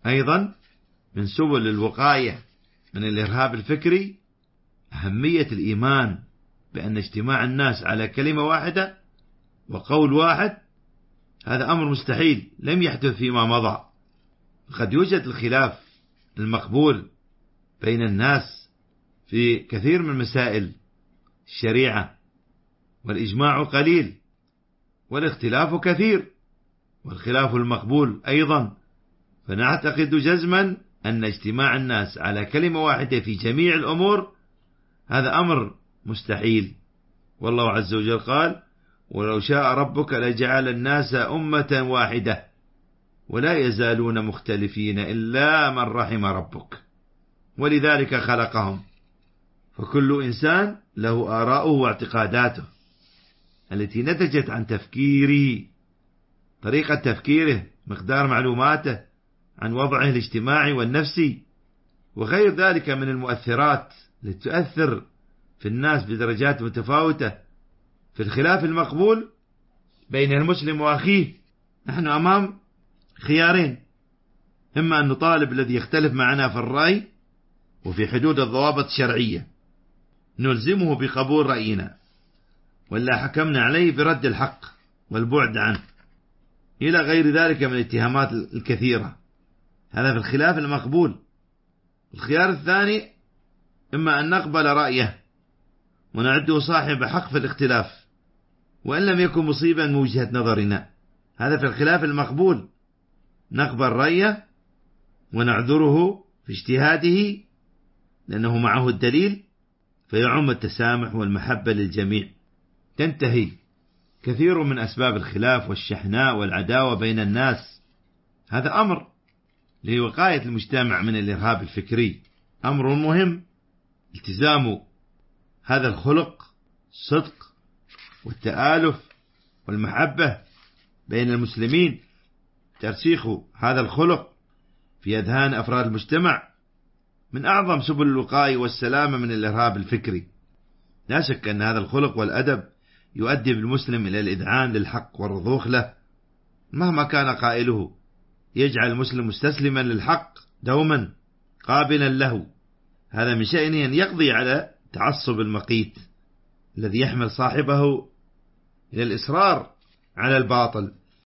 أيضا من سبل الوقاية من الإرهاب الفكري أهمية الإيمان بأن اجتماع الناس على كلمة واحدة وقول واحد هذا أمر مستحيل لم يحدث فيما مضى. قد يوجد الخلاف المقبول بين الناس في كثير من مسائل الشريعة، والإجماع قليل والاختلاف كثير، والخلاف المقبول أيضا. فنعتقد جزما أن اجتماع الناس على كلمة واحدة في جميع الأمور هذا أمر مستحيل. والله عز وجل قال: ولو شاء ربك لجعل الناس أمة واحدة ولا يزالون مختلفين إلا من رحم ربك ولذلك خلقهم. فكل إنسان له آراؤه واعتقاداته التي نتجت عن تفكيره، طريقة تفكيره، مقدار معلوماته عن وضعه الاجتماعي والنفسي وغير ذلك من المؤثرات التي تؤثر في الناس بدرجات متفاوتة. في الخلاف المقبول بين المسلم وأخيه نحن أمام خيارين: إما أن نطالب الذي يختلف معنا في الرأي وفي حدود الضوابط الشرعية نلزمه بقبول رأينا، ولا حكمنا عليه برد الحق والبعد عنه، إلى غير ذلك من الاتهامات الكثيرة. هذا في الخلاف المقبول. الخيار الثاني: إما أن نقبل رأيه ونعده صاحب حق في الاختلاف وإن لم يكن مصيبا من وجهة نظرنا. هذا في الخلاف المقبول، نقبل رأيه ونعذره في اجتهاده لأنه معه الدليل فيعم التسامح والمحبة للجميع. تنتهي كثير من أسباب الخلاف والشحناء والعداوة بين الناس. هذا أمر لوقاية المجتمع من الإرهاب الفكري، أمر مهم. التزام هذا الخلق، الصدق والتآلف والمحبة بين المسلمين، ترسيخ هذا الخلق في أذهان أفراد المجتمع من أعظم سبل الوقاية والسلامة من الإرهاب الفكري. لا شك أن هذا الخلق والأدب يؤدي بالمسلم إلى الإذعان للحق والرضوخ له مهما كان قائله، يجعل المسلم مستسلما للحق دوما قابلا له. هذا من شأنه أن يقضي على تعصب المقيت الذي يحمل صاحبه إلى الإصرار على الباطل.